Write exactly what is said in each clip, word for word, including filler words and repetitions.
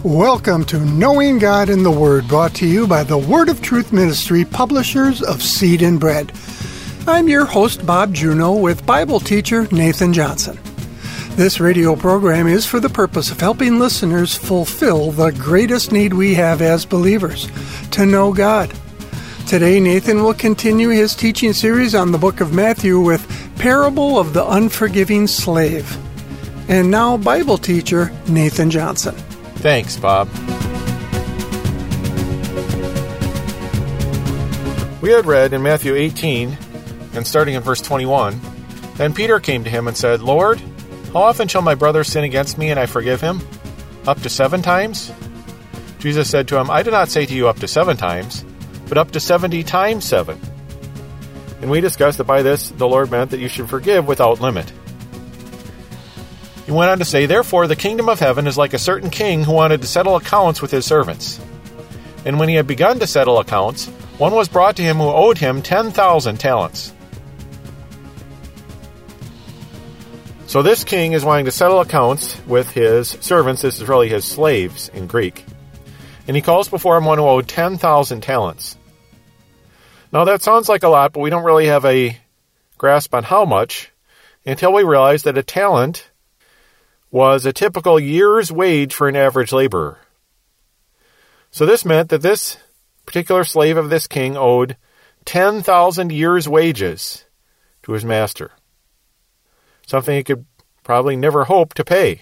Welcome to Knowing God in the Word, brought to you by the Word of Truth Ministry, publishers of Seed and Bread. I'm your host, Bob Juneau, with Bible teacher Nathan Johnson. This radio program is for the purpose of helping listeners fulfill the greatest need we have as believers, to know God. Today, Nathan will continue his teaching series on the book of Matthew with Parable of the Unforgiving Slave. And now, Bible teacher Nathan Johnson. Thanks, Bob. We had read in Matthew eighteen, and starting in verse twenty-one, Then Peter came to him and said, Lord, how often shall my brother sin against me and I forgive him? Up to seven times? Jesus said to him, I do not say to you up to seven times, but up to seventy times seven. And we discussed that by this the Lord meant that you should forgive without limit. He went on to say, Therefore the kingdom of heaven is like a certain king who wanted to settle accounts with his servants. And when he had begun to settle accounts, one was brought to him who owed him ten thousand talents. So this king is wanting to settle accounts with his servants. This is really his slaves in Greek. And he calls before him one who owed ten thousand talents. Now that sounds like a lot, but we don't really have a grasp on how much until we realize that a talent was a typical year's wage for an average laborer. So this meant that this particular slave of this king owed ten thousand years' wages to his master. Something he could probably never hope to pay.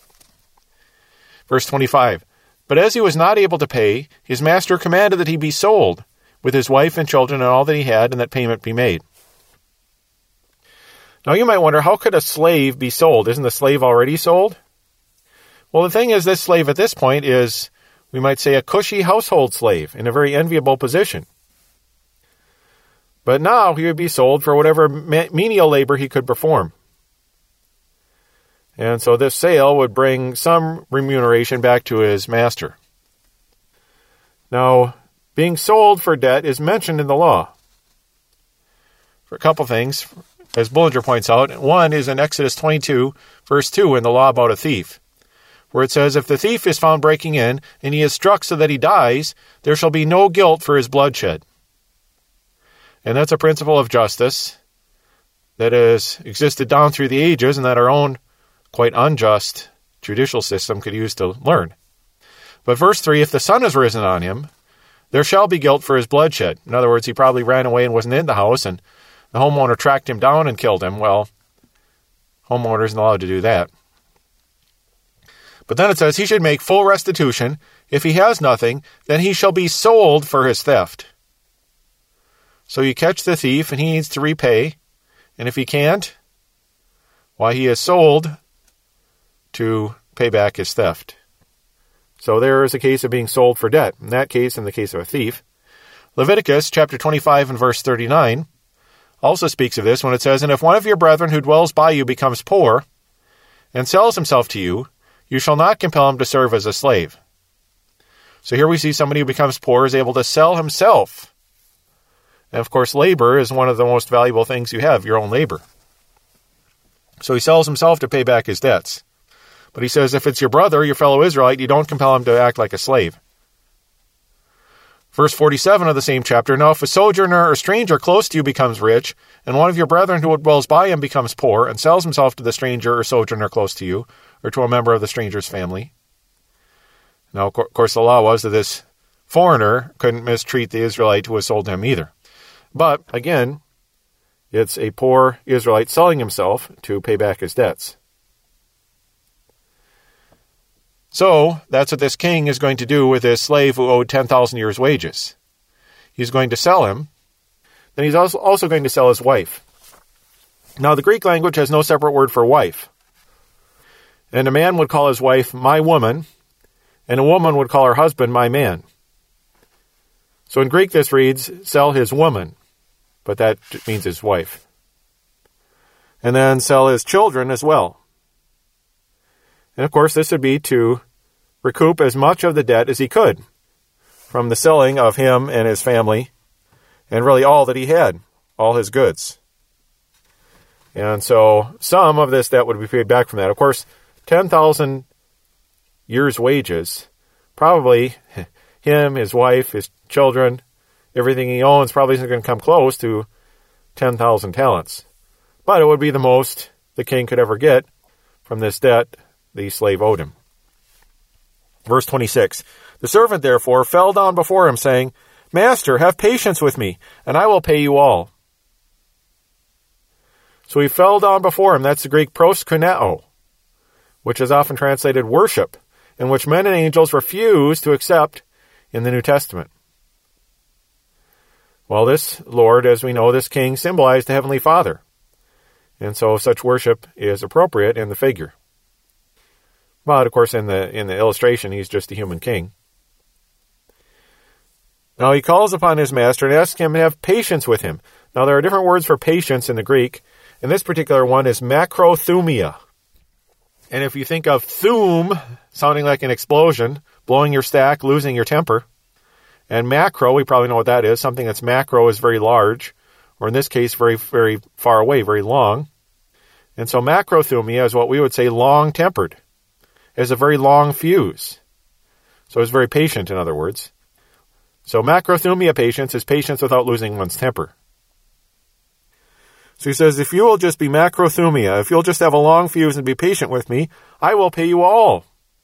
Verse twenty-five, But as he was not able to pay, his master commanded that he be sold, with his wife and children and all that he had, and that payment be made. Now you might wonder, how could a slave be sold? Isn't the slave already sold? Well, the thing is, this slave at this point is, we might say, a cushy household slave in a very enviable position. But now he would be sold for whatever menial labor he could perform. And so this sale would bring some remuneration back to his master. Now, being sold for debt is mentioned in the law. For a couple things, as Bullinger points out, one is in Exodus twenty-two, verse two, in the law about a thief, where it says, If the thief is found breaking in, and he is struck so that he dies, there shall be no guilt for his bloodshed. And that's a principle of justice that has existed down through the ages, and that our own quite unjust judicial system could use to learn. But verse three, If the sun is risen on him, there shall be guilt for his bloodshed. In other words, he probably ran away and wasn't in the house, and the homeowner tracked him down and killed him. Well, homeowner isn't allowed to do that. But then it says he should make full restitution. If he has nothing, then he shall be sold for his theft. So you catch the thief and he needs to repay. And if he can't, why, he is sold to pay back his theft. So there is a case of being sold for debt. In that case, in the case of a thief, Leviticus chapter twenty-five and verse thirty-nine also speaks of this when it says, And if one of your brethren who dwells by you becomes poor and sells himself to you, you shall not compel him to serve as a slave. So here we see somebody who becomes poor is able to sell himself. And of course, labor is one of the most valuable things you have, your own labor. So he sells himself to pay back his debts. But he says if it's your brother, your fellow Israelite, you don't compel him to act like a slave. Verse forty-seven of the same chapter, Now if a sojourner or stranger close to you becomes rich, and one of your brethren who dwells by him becomes poor, and sells himself to the stranger or sojourner close to you, or to a member of the stranger's family. Now, of course, the law was that this foreigner couldn't mistreat the Israelite who was sold to him either. But, again, it's a poor Israelite selling himself to pay back his debts. So, that's what this king is going to do with this slave who owed ten thousand years' wages. He's going to sell him. Then he's also also going to sell his wife. Now, the Greek language has no separate word for wife. And a man would call his wife my woman, and a woman would call her husband my man. So in Greek this reads, sell his woman, but that means his wife. And then sell his children as well. And of course, this would be to recoup as much of the debt as he could from the selling of him and his family, and really all that he had, all his goods. And so some of this debt would be paid back from that. Of course, ten thousand years' wages probably him, his wife, his children, everything he owns probably isn't going to come close to ten thousand talents. But it would be the most the king could ever get from this debt the slave owed him. Verse twenty-six, the servant therefore fell down before him, saying, Master, have patience with me, and I will pay you all. So he fell down before him. That's the Greek proskuneo, which is often translated worship, and which men and angels refuse to accept in the New Testament. Well, this Lord, as we know, this king symbolized the Heavenly Father. And so such worship is appropriate in the figure. But, of course, in the in the illustration, he's just a human king. Now he calls upon his master and asks him to have patience with him. Now there are different words for patience in the Greek, and this particular one is macrothumia. And if you think of thum sounding like an explosion, blowing your stack, losing your temper, and macro, we probably know what that is. Something that's macro is very large, or in this case, very, very far away, very long. And so macrothumia is what we would say long-tempered. It has a very long fuse. So it's very patient, in other words. So macrothumia patience is patience without losing one's temper. So he says, if you will just be macrothumia, if you'll just have a long fuse and be patient with me, I will pay you all.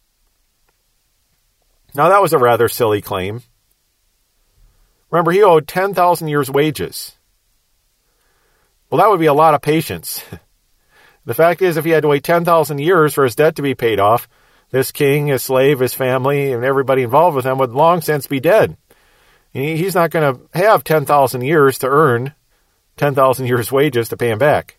Now that was a rather silly claim. Remember, he owed ten thousand years' wages. Well, that would be a lot of patience. The fact is, if he had to wait ten thousand years for his debt to be paid off, this king, his slave, his family, and everybody involved with him would long since be dead. He's not going to have ten thousand years to earn ten thousand years' wages to pay him back.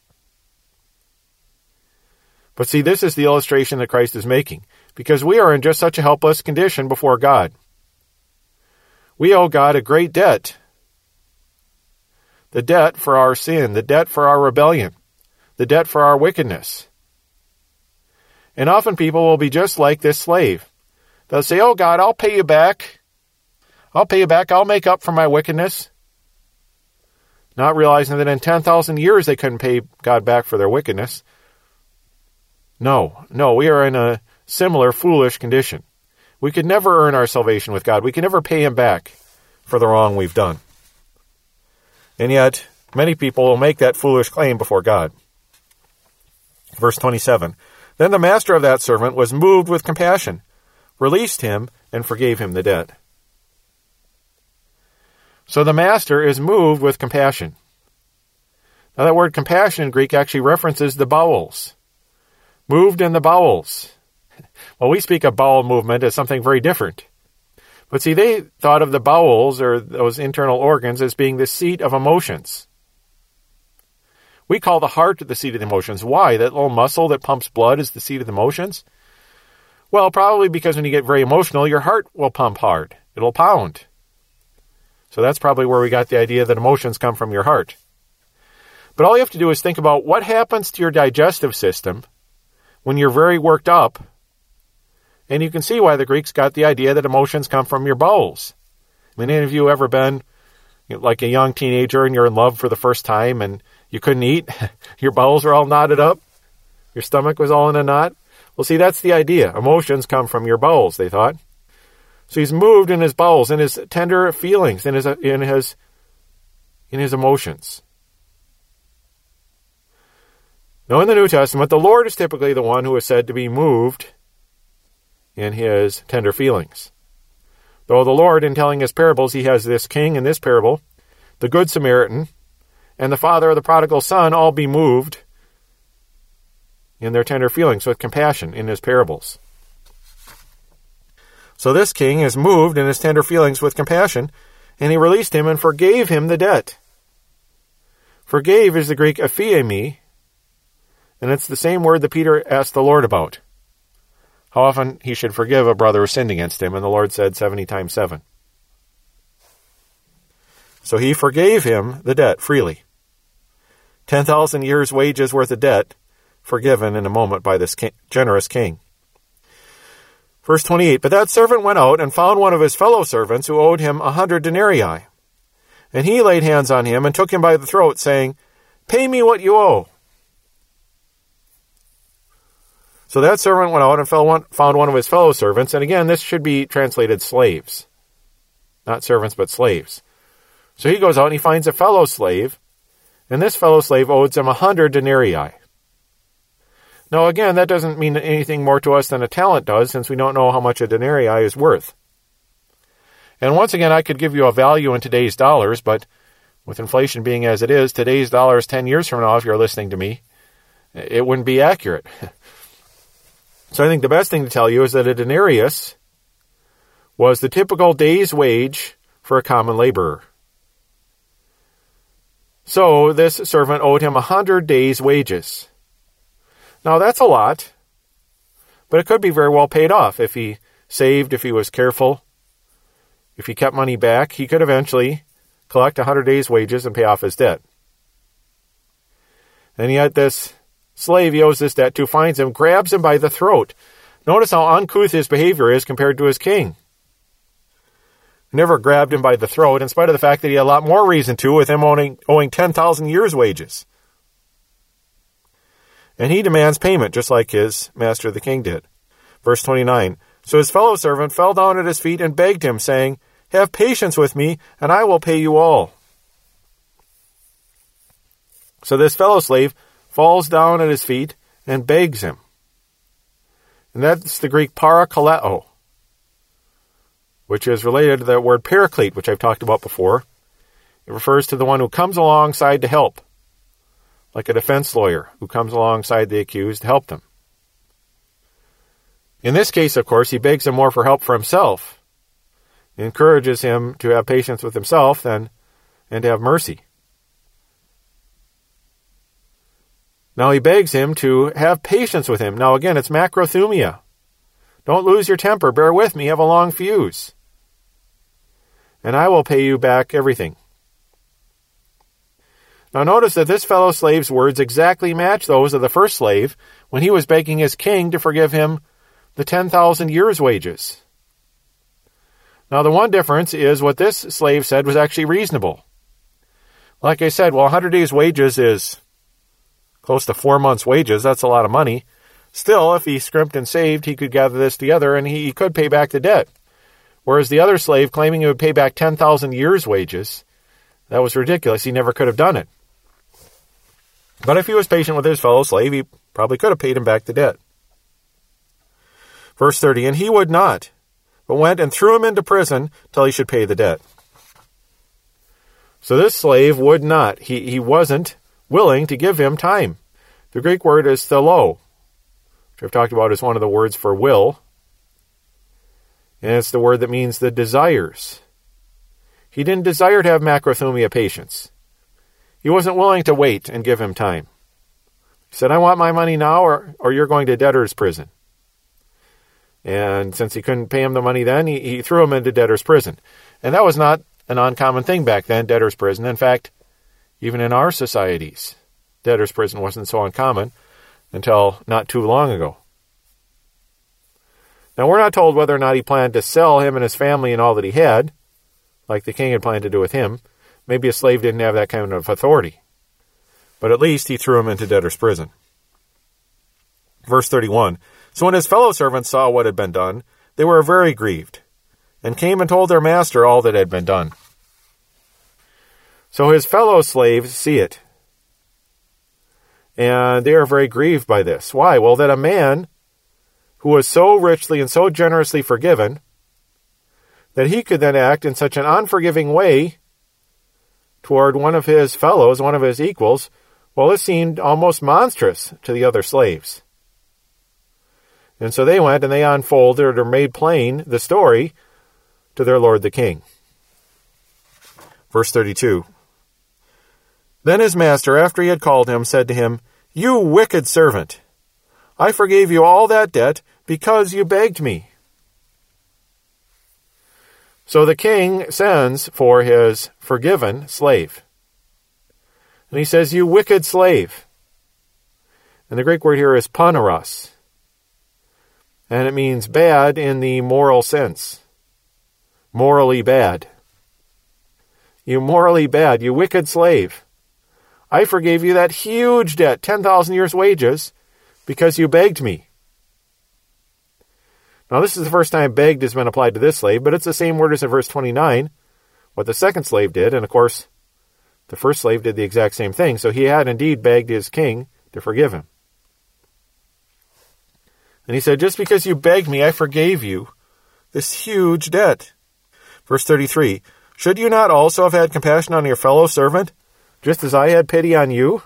But see, this is the illustration that Christ is making, because we are in just such a helpless condition before God. We owe God a great debt. The debt for our sin, the debt for our rebellion, the debt for our wickedness. And often people will be just like this slave. They'll say, oh God, I'll pay you back. I'll pay you back. I'll make up for my wickedness. Not realizing that in ten thousand years they couldn't pay God back for their wickedness. No, no, we are in a similar foolish condition. We could never earn our salvation with God. We can never pay him back for the wrong we've done. And yet, many people will make that foolish claim before God. Verse twenty-seven, then the master of that servant was moved with compassion, released him, and forgave him the debt. So the master is moved with compassion. Now that word compassion in Greek actually references the bowels. Moved in the bowels. Well, we speak of bowel movement as something very different. But see, they thought of the bowels, or those internal organs, as being the seat of emotions. We call the heart the seat of the emotions. Why? That little muscle that pumps blood is the seat of the emotions? Well, probably because when you get very emotional, your heart will pump hard. It'll pound. So that's probably where we got the idea that emotions come from your heart. But all you have to do is think about what happens to your digestive system when you're very worked up. And you can see why the Greeks got the idea that emotions come from your bowels. I mean, any of you ever been you know, like a young teenager and you're in love for the first time and you couldn't eat? Your bowels were all knotted up? Your stomach was all in a knot? Well, see, that's the idea. Emotions come from your bowels, they thought. So he's moved in his bowels, in his tender feelings, in his in his in his emotions. Now, in the New Testament, the Lord is typically the one who is said to be moved in his tender feelings. Though the Lord, in telling his parables, he has this king in this parable, the Good Samaritan, and the father of the prodigal son all be moved in their tender feelings with compassion in his parables. So this king is moved in his tender feelings with compassion, and he released him and forgave him the debt. Forgave is the Greek aphiemi, and it's the same word that Peter asked the Lord about. How often he should forgive a brother who sinned against him, and the Lord said seventy times seven. So he forgave him the debt freely. ten thousand years' wages worth of debt forgiven in a moment by this king, generous king. Verse twenty-eight, but that servant went out and found one of his fellow servants who owed him a hundred denarii. And he laid hands on him and took him by the throat, saying, pay me what you owe. So that servant went out and found one of his fellow servants. And again, this should be translated slaves. Not servants, but slaves. So he goes out and he finds a fellow slave. And this fellow slave owes him a hundred denarii. Now again, that doesn't mean anything more to us than a talent does, since we don't know how much a denarii is worth. And once again, I could give you a value in today's dollars, but with inflation being as it is, today's dollars ten years from now, if you're listening to me, it wouldn't be accurate. So I think the best thing to tell you is that a denarius was the typical day's wage for a common laborer. So this servant owed him a hundred days' wages. Now that's a lot, but it could be very well paid off. If he saved, if he was careful, if he kept money back, he could eventually collect a hundred days' wages and pay off his debt. And yet this slave he owes this debt to finds him, grabs him by the throat. Notice how uncouth his behavior is compared to his king. Never grabbed him by the throat, in spite of the fact that he had a lot more reason to, with him owing, owing ten thousand years' wages. And he demands payment, just like his master the king did. Verse twenty-nine, so his fellow servant fell down at his feet and begged him, saying, have patience with me, and I will pay you all. So this fellow slave falls down at his feet and begs him. And that's the Greek parakaleo, which is related to the word paraclete, which I've talked about before. It refers to the one who comes alongside to help, like a defense lawyer who comes alongside the accused to help them. In this case, of course, he begs him more for help for himself. He encourages him to have patience with himself and, and to have mercy. Now he begs him to have patience with him. Now again, it's macrothumia. Don't lose your temper. Bear with me. Have a long fuse. And I will pay you back everything. Now notice that this fellow slave's words exactly match those of the first slave when he was begging his king to forgive him the ten thousand years' wages. Now the one difference is what this slave said was actually reasonable. Like I said, well, one hundred days' wages is close to four months' wages. That's a lot of money. Still, if he scrimped and saved, he could gather this together and he, he could pay back the debt. Whereas the other slave, claiming he would pay back ten thousand years' wages, that was ridiculous. He never could have done it. But if he was patient with his fellow slave, he probably could have paid him back the debt. Verse thirty, and he would not, but went and threw him into prison till he should pay the debt. So this slave would not. He, he wasn't willing to give him time. The Greek word is thelo, which I've talked about as one of the words for will. And it's the word that means the desires. He didn't desire to have macrothumia patience. He wasn't willing to wait and give him time. He said, I want my money now or, or you're going to debtor's prison. And since he couldn't pay him the money then, he, he threw him into debtor's prison. And that was not an uncommon thing back then, debtor's prison. In fact, even in our societies, debtor's prison wasn't so uncommon until not too long ago. Now, we're not told whether or not he planned to sell him and his family and all that he had, like the king had planned to do with him. Maybe a slave didn't have that kind of authority. But at least he threw him into debtor's prison. Verse thirty-one, so when his fellow servants saw what had been done, they were very grieved, and came and told their master all that had been done. So his fellow slaves see it, and they are very grieved by this. Why? Well, that a man who was so richly and so generously forgiven, that he could then act in such an unforgiving way toward one of his fellows, one of his equals, well, it seemed almost monstrous to the other slaves. And so they went and they unfolded or made plain the story to their lord the king. Verse thirty-two. Then his master, after he had called him, said to him, you wicked servant, I forgave you all that debt because you begged me. So the king sends for his forgiven slave. And he says, you wicked slave. And the Greek word here is paneros. And it means bad in the moral sense. Morally bad. You morally bad, you wicked slave. I forgave you that huge debt, ten thousand years' wages, because you begged me. Now, this is the first time begged has been applied to this slave, but it's the same word as in verse twenty-nine, what the second slave did. And, of course, the first slave did the exact same thing. So he had indeed begged his king to forgive him. And he said, just because you begged me, I forgave you this huge debt. Verse thirty-three, should you not also have had compassion on your fellow servant, just as I had pity on you?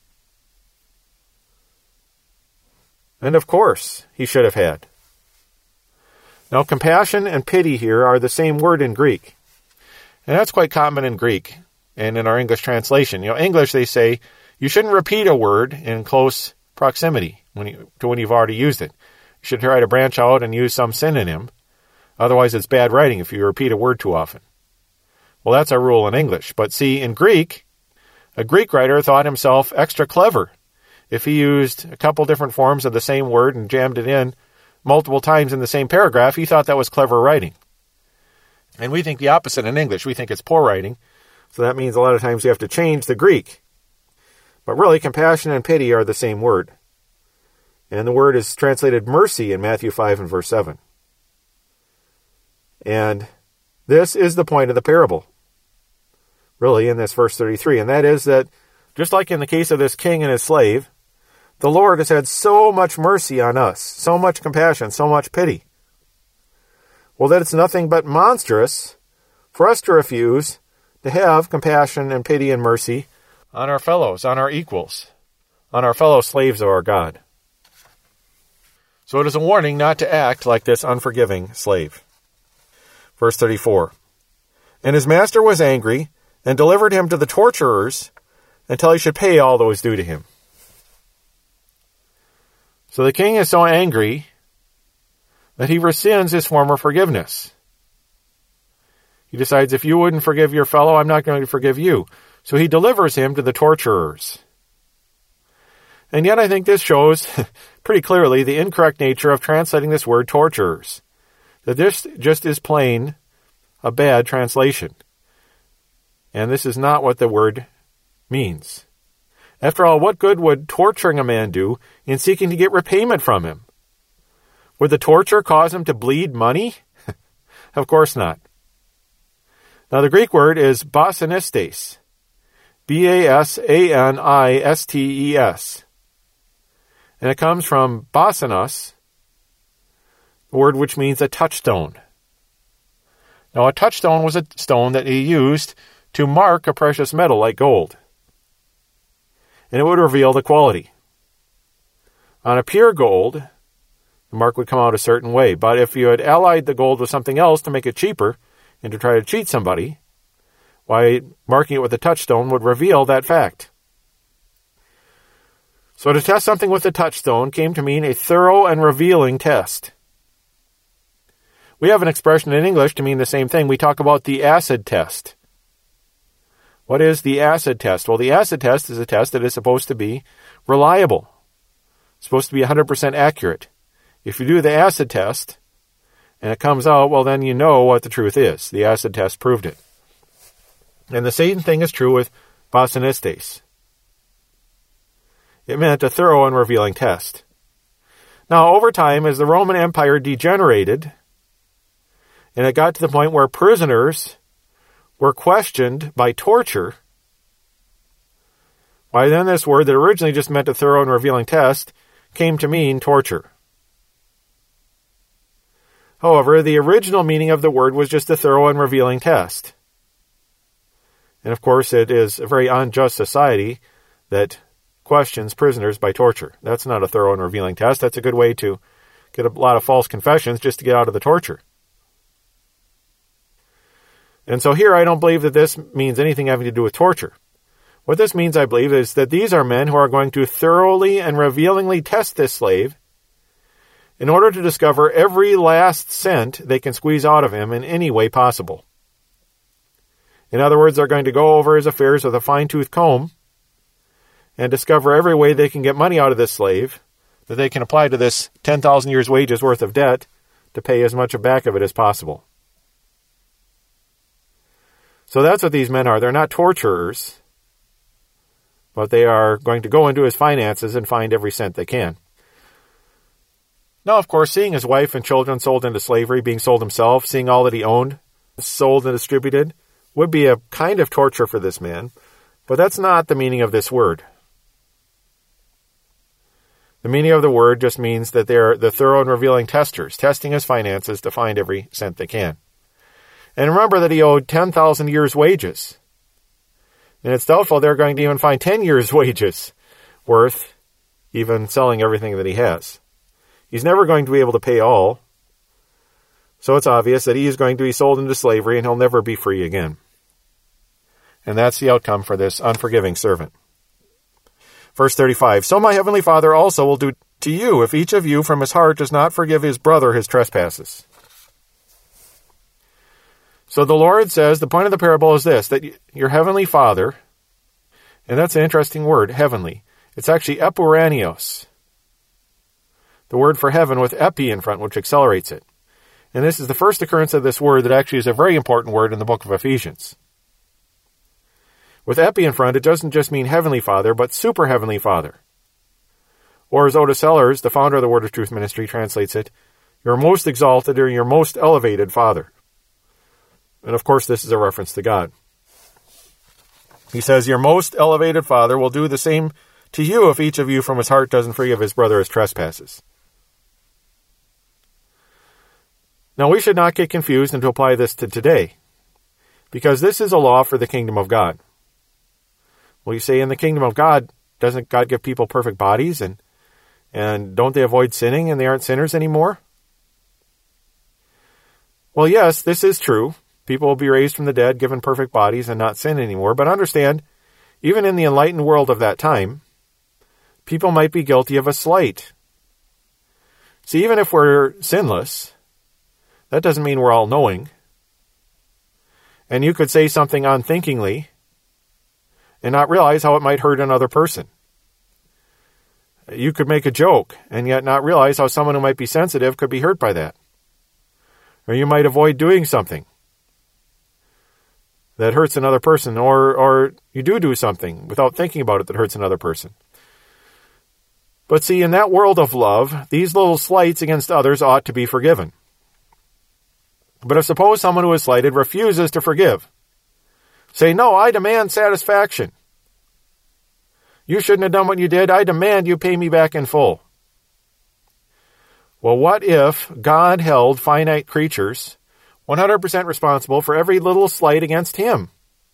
And of course, he should have had. Now, compassion and pity here are the same word in Greek. And that's quite common in Greek and in our English translation. You know, English, they say, you shouldn't repeat a word in close proximity when you, to when you've already used it. You should try to branch out and use some synonym. Otherwise, it's bad writing if you repeat a word too often. Well, that's our rule in English. But see, in Greek, a Greek writer thought himself extra clever if he used a couple different forms of the same word and jammed it in multiple times in the same paragraph. He thought that was clever writing. And we think the opposite in English. We think it's poor writing. So that means a lot of times you have to change the Greek. But really, compassion and pity are the same word. And the word is translated mercy in Matthew five and verse seven. And this is the point of the parable, really, in this verse thirty-three. And that is that, just like in the case of this king and his slave, the Lord has had so much mercy on us, so much compassion, so much pity. Well, that it's nothing but monstrous for us to refuse to have compassion and pity and mercy on our fellows, on our equals, on our fellow slaves of our God. So it is a warning not to act like this unforgiving slave. Verse thirty-four, and his master was angry and delivered him to the torturers until he should pay all that was due to him. So the king is so angry that he rescinds his former forgiveness. He decides, if you wouldn't forgive your fellow, I'm not going to forgive you. So he delivers him to the torturers. And yet I think this shows pretty clearly the incorrect nature of translating this word torturers. That this just is plain a bad translation. And this is not what the word means. After all, what good would torturing a man do in seeking to get repayment from him? Would the torture cause him to bleed money? Of course not. Now the Greek word is basinistes. B A S A N I S T E S. And it comes from basinos, a word which means a touchstone. Now a touchstone was a stone that he used to mark a precious metal like gold. And it would reveal the quality. On a pure gold, the mark would come out a certain way. But if you had allied the gold with something else to make it cheaper and to try to cheat somebody, why, marking it with a touchstone would reveal that fact. So to test something with a touchstone came to mean a thorough and revealing test. We have an expression in English to mean the same thing. We talk about the acid test. What is the acid test? Well, the acid test is a test that is supposed to be reliable. It's supposed to be one hundred percent accurate. If you do the acid test and it comes out, well, then you know what the truth is. The acid test proved it. And the same thing is true with basinistes. It meant a thorough and revealing test. Now, over time, as the Roman Empire degenerated, and it got to the point where prisoners were questioned by torture, why then this word that originally just meant a thorough and revealing test came to mean torture. However, the original meaning of the word was just a thorough and revealing test. And of course, it is a very unjust society that questions prisoners by torture. That's not a thorough and revealing test. That's a good way to get a lot of false confessions just to get out of the torture. And so here I don't believe that this means anything having to do with torture. What this means, I believe, is that these are men who are going to thoroughly and revealingly test this slave in order to discover every last cent they can squeeze out of him in any way possible. In other words, they're going to go over his affairs with a fine-tooth comb and discover every way they can get money out of this slave that they can apply to this ten thousand years' wages worth of debt to pay as much back of it as possible. So that's what these men are. They're not torturers, but they are going to go into his finances and find every cent they can. Now, of course, seeing his wife and children sold into slavery, being sold himself, seeing all that he owned sold and distributed, would be a kind of torture for this man, but that's not the meaning of this word. The meaning of the word just means that they're the thorough and revealing testers, testing his finances to find every cent they can. And remember that he owed ten thousand years' wages. And it's doubtful they're going to even find ten years' wages worth even selling everything that he has. He's never going to be able to pay all. So it's obvious that he is going to be sold into slavery and he'll never be free again. And that's the outcome for this unforgiving servant. Verse thirty-five, so my heavenly Father also will do to you if each of you from his heart does not forgive his brother his trespasses. So the Lord says the point of the parable is this, that your heavenly Father, and that's an interesting word, heavenly. It's actually epuranios. The word for heaven with epi in front, which accelerates it. And this is the first occurrence of this word that actually is a very important word in the book of Ephesians. With epi in front, it doesn't just mean heavenly Father, but super heavenly Father. Or as Otis Sellers, the founder of the Word of Truth Ministry, translates it, your most exalted or your most elevated Father. And of course, this is a reference to God. He says, your most elevated Father will do the same to you if each of you from his heart doesn't forgive his brother his trespasses. Now, we should not get confused and to apply this to today, because this is a law for the kingdom of God. Well, you say in the kingdom of God, doesn't God give people perfect bodies and and don't they avoid sinning and they aren't sinners anymore? Well, yes, this is true. People will be raised from the dead, given perfect bodies and not sin anymore. But understand, even in the enlightened world of that time, people might be guilty of a slight. See, even if we're sinless, that doesn't mean we're all knowing. And you could say something unthinkingly and not realize how it might hurt another person. You could make a joke and yet not realize how someone who might be sensitive could be hurt by that. Or you might avoid doing something that hurts another person, or or you do do something without thinking about it that hurts another person. But see, in that world of love, these little slights against others ought to be forgiven. But if suppose someone who is slighted refuses to forgive, say, no, I demand satisfaction. You shouldn't have done what you did. I demand you pay me back in full. Well, what if God held finite creatures one hundred percent responsible for every little slight against him?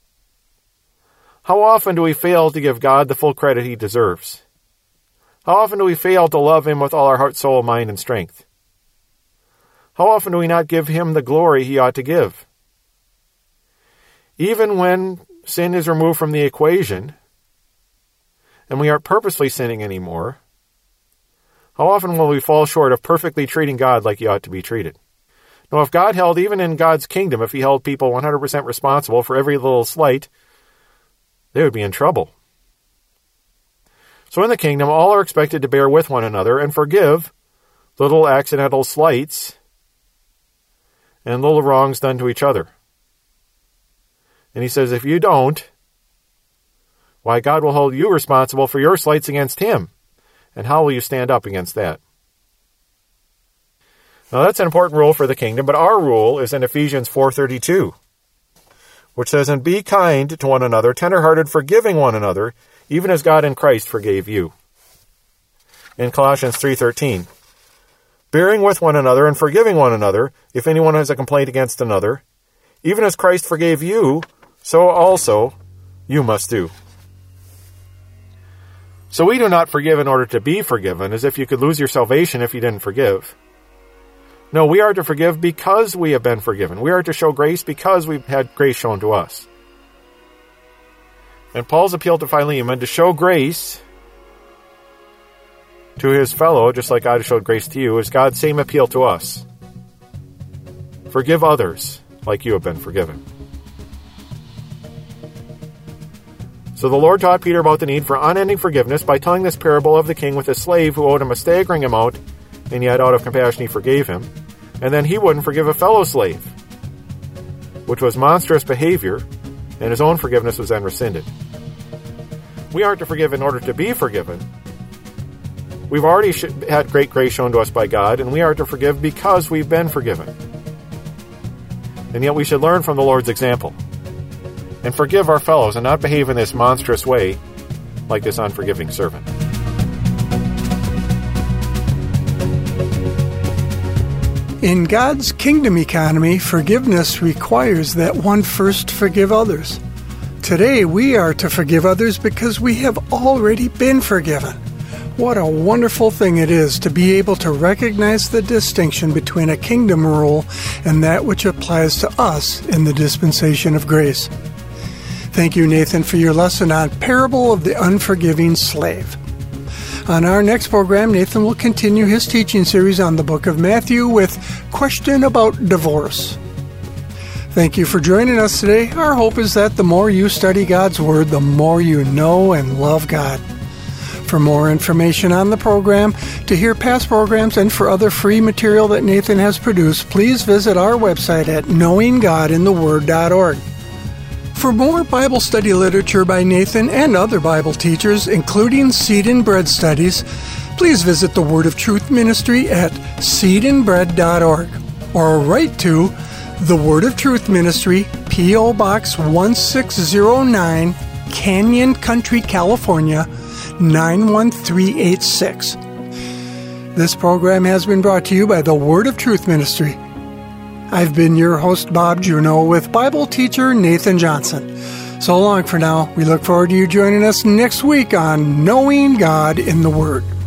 How often do we fail to give God the full credit he deserves? How often do we fail to love him with all our heart, soul, mind, and strength? How often do we not give him the glory he ought to give? Even when sin is removed from the equation, and we aren't purposely sinning anymore, how often will we fall short of perfectly treating God like he ought to be treated? Now, if God held, even in God's kingdom, if he held people one hundred percent responsible for every little slight, they would be in trouble. So in the kingdom, all are expected to bear with one another and forgive little accidental slights and little wrongs done to each other. And he says, if you don't, why, God will hold you responsible for your slights against him. And how will you stand up against that? Now, that's an important rule for the kingdom, but our rule is in Ephesians four thirty-two, which says, and be kind to one another, tenderhearted, forgiving one another, even as God in Christ forgave you. In Colossians three thirteen, bearing with one another and forgiving one another, if anyone has a complaint against another, even as Christ forgave you, so also you must do. So we do not forgive in order to be forgiven, as if you could lose your salvation if you didn't forgive. No, we are to forgive because we have been forgiven. We are to show grace because we've had grace shown to us. And Paul's appeal to Philemon to show grace to his fellow, just like God has showed grace to you, is God's same appeal to us. Forgive others like you have been forgiven. So the Lord taught Peter about the need for unending forgiveness by telling this parable of the king with a slave who owed him a staggering amount, and yet out of compassion he forgave him. And then he wouldn't forgive a fellow slave, which was monstrous behavior, and his own forgiveness was then rescinded. We aren't to forgive in order to be forgiven. We've already sh- had great grace shown to us by God, and we are to forgive because we've been forgiven. And yet we should learn from the Lord's example and forgive our fellows and not behave in this monstrous way like this unforgiving servant. In God's kingdom economy, forgiveness requires that one first forgive others. Today, we are to forgive others because we have already been forgiven. What a wonderful thing it is to be able to recognize the distinction between a kingdom rule and that which applies to us in the dispensation of grace. Thank you, Nathan, for your lesson on Parable of the Unforgiving Slave. On our next program, Nathan will continue his teaching series on the book of Matthew with Question About Divorce. Thank you for joining us today. Our hope is that the more you study God's Word, the more you know and love God. For more information on the program, to hear past programs, and for other free material that Nathan has produced, please visit our website at knowing god in the word dot org. For more Bible study literature by Nathan and other Bible teachers, including Seed and Bread studies, please visit the Word of Truth Ministry at seed and bread dot org or write to The Word of Truth Ministry, P O Box one six zero nine, Canyon Country, California, nine one three eight six. This program has been brought to you by the Word of Truth Ministry. I've been your host, Bob Juneau, with Bible teacher Nathan Johnson. So long for now. We look forward to you joining us next week on Knowing God in the Word.